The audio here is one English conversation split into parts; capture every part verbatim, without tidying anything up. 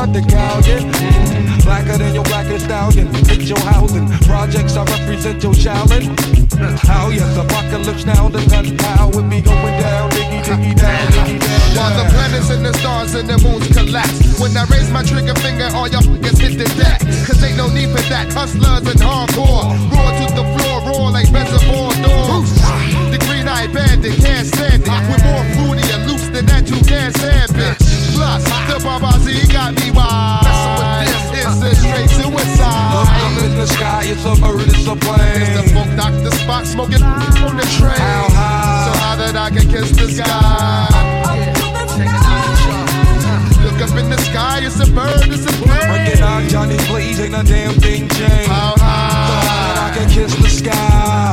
got the galleon. Mm, blacker than your blackest stallion. Hit your housing. Projects, I represent your challenge. How yes, apocalypse now, the gunpowder with me going down, diggy, diggy, down, diggy, down. While the planets and the stars and the moons collapse. When I raise my trigger finger, all y'all f***ers hit the deck. Cause ain't no need for that. Hustlers and hardcore. Roar to the floor, roar like reservoir dogs. The green-eyed bandit can't stand it. We're more fruity and loose than that you can't stand, bitch. Plus, the Babazi got me wild. Messing with this, it's a straight suicide. Look up in the sky, it's a bird, it's a plane. It's the funk doctor spot smoking on the train. How high? So high that I can kiss the sky. Look up in the sky, it's a bird, it's a plane. Breaking out Johnny Blaze, ain't a damn thing changed. How high? So high that I can kiss the sky.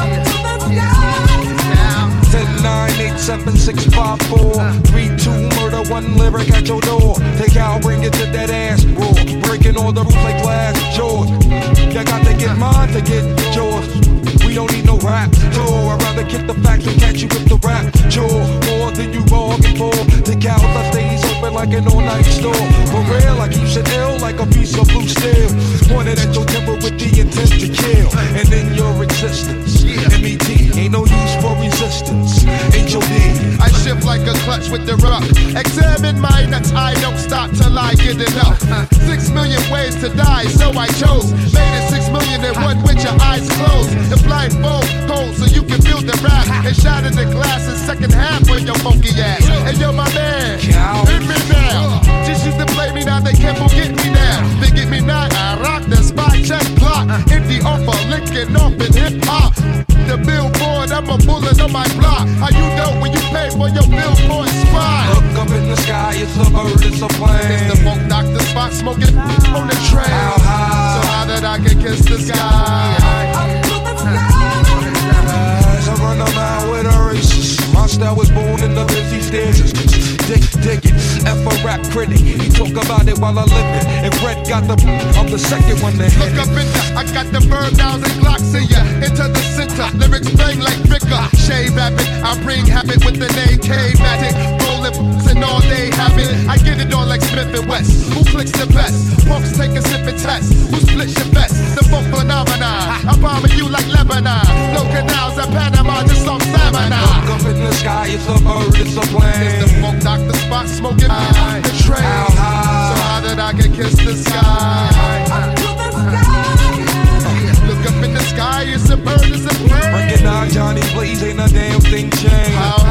ten, nine, eight, seven, six, five, four, three, two, murder, one lyric at your door. Take out, bring it to that ass roar. Breaking all the rules like glass jaws. You got to get mine to get yours. We don't need no rap tour. I'd rather kick the facts and catch you with the rap chore. More than you bargained for. The cows I stays open like an all-night store. For real, I keep it ill like a piece of blue steel. Pointed at your temper with the intent to kill. And in your existence, M E T ain't no use for resistance. H O D I shift like a clutch with the rock. Examine my nuts, I don't stop till I get enough. Six million ways to die, so I chose. Made it six million in one with your eyes closed. The blindfold cold so you can feel the rap. And shatter the glass in second half with your funky ass. And you're my man, hit me now. Just used to play me, now they can't forget me now. They get me now, I rock the spot, check clock. Empty offer, licking off in hip hop. The billboard, I'm a bullet on my block. How you know when you pay for your billboard spot? Look up in the sky, it's a bird, it's a plane. It's the funk doctor spot smoking on the train. How high? So high that I can kiss the sky. As I run a mile with a racist. My style was born in the busy stairs. Dig, dig it, F a rap critic. He talk about it while I live it. And Red got the, I'm the second one to hit Look it. up in there, I got the bird downs and Glocks in ya. Into the center, lyrics bang like Vicar. Shade rabbit, I bring habit with an A K Matic. Rolling and all day habit. I get it on like Smith and West. Who clicks the best? Punks take a sip and test. Who splits your best? The funk phenomenon. I'm bombing you like Lebanon. No canals at Panama, just some salmon. Look up in the sky, it's a bird, it's a plane. It's the funk doctor spot smoking on the train. How high? So high that I can kiss the sky. Look up in the sky, it's a bird, it's a plane. Breaking down Johnny Blaze, ain't a damn thing changed. How